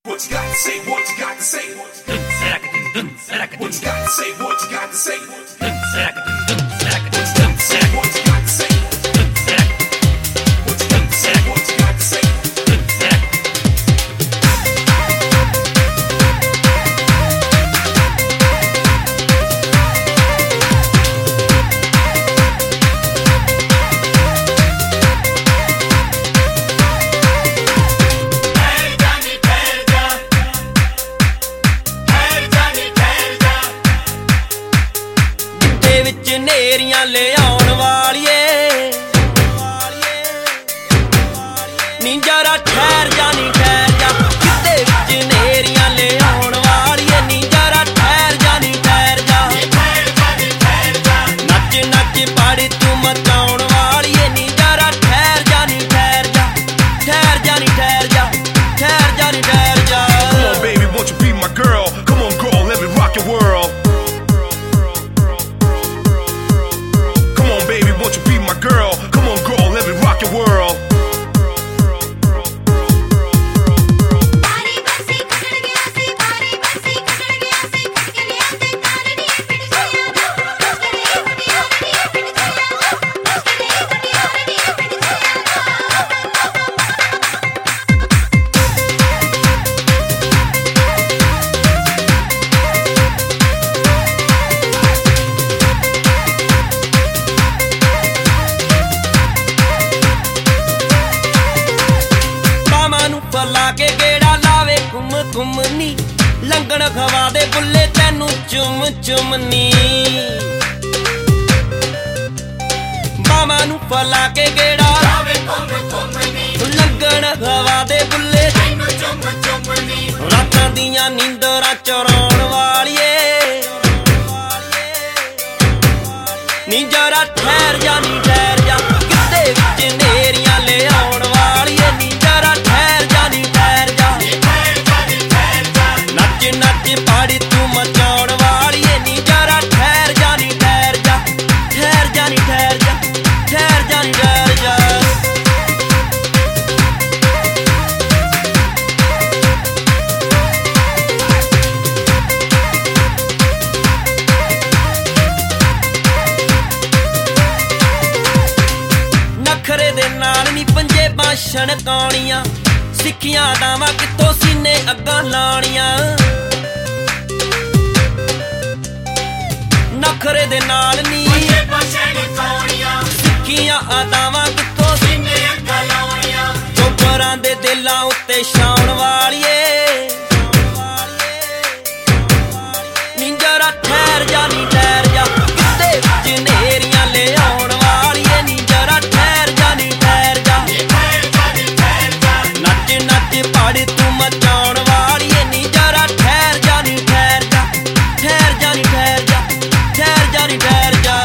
What you got to say, what you got to say. What you got to say, what you got to say. What you got to say, what you got to say. What you got to say, what you got to say. ਨੇਰੀਆਂ ਲਿਆਉਣ ਵਾਲੀਏ ਨੀ ਜਰਾ ਠਹਿਰ ਜਾ ਨੀ ਠਹਿਰ ਜਾ ਕਿਤੇ ਵਿੱਚ ਨੇਰੀਆਂ ਲਿਆਉਣ ਵਾਲੀਏ ਨੀ ਜਰਾ ਠਹਿਰ ਜਾ ਨੀ ਠਹਿਰ ਜਾ ਨੱਚ ਨੱਚ ਪਾੜੀ ਤੂੰ ਮਚਾਉਣ ਵਾਲੀਏ ਨੀ ਜਰਾ ਠਹਿਰ ਜਾ ਨੀ ਠਹਿਰ ਜਾ ਠਹਿਰ ਜਾ ਨੀ ਠਹਿਰ ਜਾ ਠਹਿਰ ਜਾ ਨੀ ਠਹਿਰ ਜਾ Come on baby, won't you be my girl? Come on girl, let me rock your world. Won't you be my girl? Come on, girl, let me rock your world. ਲਾ ਕੇ ਗੇੜਾ ਲਾਵੇ ਘੁੰਮ ਨੀ ਲੰਗਣ ਖਵਾ ਦੇ ਬੁੱਲੇ ਤੈਨੂੰ ਚੁੰਮ ਨੀ ਮਾਮਾ ਨੂੰ ਫਲਾ ਕੇ ਗੇੜਾ ਲਾਵੇ ਘੁੰਮ ਨੀ ਲੰਗਣ ਖਵਾ ਦੇ ਬੁੱਲੇ ਤੈਨੂੰ ਚੁੰਮ ਨੀ ਰਾਤਾਂ ਦੀਆਂ ਨੀਂਦਰਾਂ ਚੁਰਾਉਣ ਵਾਲੀਏ ਨੀ ਜਰਾ ਠਹਿਰ ਜਾ ਨੀ ਠਹਿਰ ਜਾ ਕਿਤੇ ਵਿੱਚ ਨੇਰੀਆਂ ਲਿਆਉਣ ਵਾਲੀਏ ਨੀ ਜਰਾ ਠਹਿਰ ਜਾ ਨੀ ਠਹਿਰ ਜਾ ਨੱਚ ਨੱਚ ਪਾੜੀ ਤੂੰ ਮਚਾਉਣ ਵਾਲੀਏ ਨੀ ਜਰਾ ਠਹਿਰ ਜਾ ਨੀ ਠਹਿਰ ਜਾ ਠਹਿਰ ਜਾ ਨੀ ਠਹਿਰ ਜਾ ਠਹਿਰ ਜਾ ਨੀ ਠਹਿਰ ਜਾ ਨਖਰੇ ਦੇ ਨਾਲ ਨੀ ਪੰਜੇਬਾਂ ਛਣਕਾਉਣੀਆਂ ਸਿੱਖੀਆਂ ਦਾਵਾਂ ਕਿੱਥੋਂ ਸੀਨੇ ਅੱਗਾਂ ਲਾਣੀਆਂ ਨਖਰੇ ਦੇ ਨਾਲ ਨੀ ਪੰਜੇਬਾਂ ਛਣਕਾਉਣੀਆਂ ਸਿੱਖੀਆਂ ਦਾਵਾਂ ਕਿੱਥੋਂ ਸੀਨੇ ਅੱਗਾਂ ਲਾਣੀਆਂ ਚੋਬਰਾਂ ਦੇ ਦਿਲਾਂ ਉੱਤੇ ਛਾਉਣ ਵਾਲੀਏ ਨੀ ਜਰਾ ਠਹਿਰ ਜਾ ਨੀ ਠਹਿਰ ਜਾ ਕਿਤੇ ਵਿੱਚ ਨੇਰੀਆਂ ਲਿਆਉਣ ਵਾਲੀਏ ਨੀ ਜਰਾ ਠਹਿਰ ਜਾ ਨੀ ਠਹਿਰ ਜਾ ਨੱਚ ਨੱਚ ਪਾੜੀ ਤੂੰ ਮਚਾਉਣ ਵਾਲੀਏ ਨੀ ਜਰਾ ਠਹਿਰ ਜਾ ਨੀ ਠਹਿਰ ਜਾ ਠਹਿਰ ਜਾ ਨੀ ਠਹਿਰ ਜਾ ਠਹਿਰ ਜਾ ਨੀ ਠਹਿਰ ਜਾ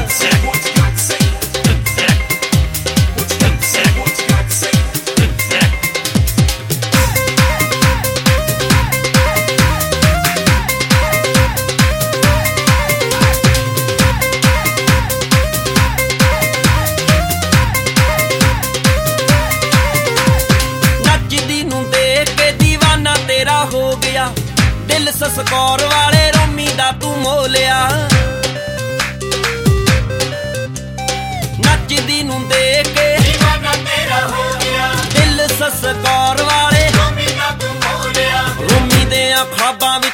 ਨੱਚਦੀ ਨੂੰ ਦੇਖ ਕੇ ਦੀਵਾਨਾ ਤੇਰਾ ਹੋ ਗਿਆ ਦਿਲ ਸਸਕੌਰ ਵਾਲੇ ਰੋਮੀ ਦਾ ਤੂੰ ਮੋਹ ਲਿਆ ਨੱਚਦੀ ਨੂੰ ਦੇਖ ਕੇ ਦੀਵਾਨਾ ਤੇਰਾ ਹੋ ਗਿਆ ਦਿਲ ਸਸਕੌਰ ਵਾਲੇ ਰੋਮੀ ਦਾ ਤੂੰ ਮੋਹ ਲਿਆ ਰੋਮੀ ਦੇ ਖਾਬਾਂ